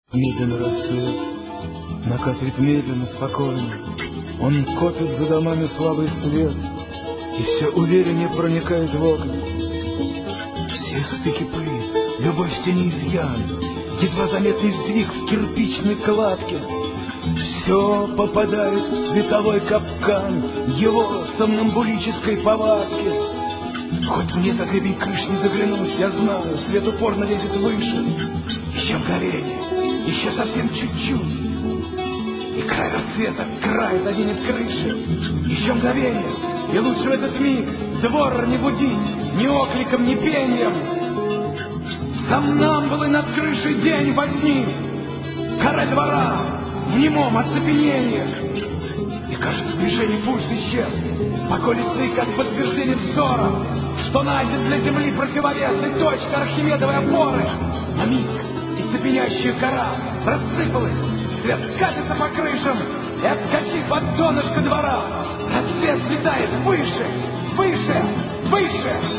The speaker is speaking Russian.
Медленно рассвет, накатывает медленно, спокойно. Он копит за домами слабый свет и все увереннее проникает в окна. Все стыки плит, любовь в тени изъян, едва заметный сдвиг в кирпичной кладке. Все попадает в световой капкан его сомнамбулической повадки. Хоть мне за гребень крыш не заглянуть, я знаю, свет упорно лезет выше. Еще мгновение, еще совсем чуть-чуть, и край рассвета, край заденет крыши. Еще мгновение, и лучше в этот миг двор не будить ни окликом, ни пением. Сомнамбулы над крышей день возьми, король двора в немом оцепенении. И кажется, движение пульс исчез, околицы как подтверждение взора, что найдет для земли противовес и точка архимедовой опоры. На миг и цепенящая кора рассыпалась, свет скатится по крышам и, отскочив от донышка двора, рассвет летает выше, выше, выше.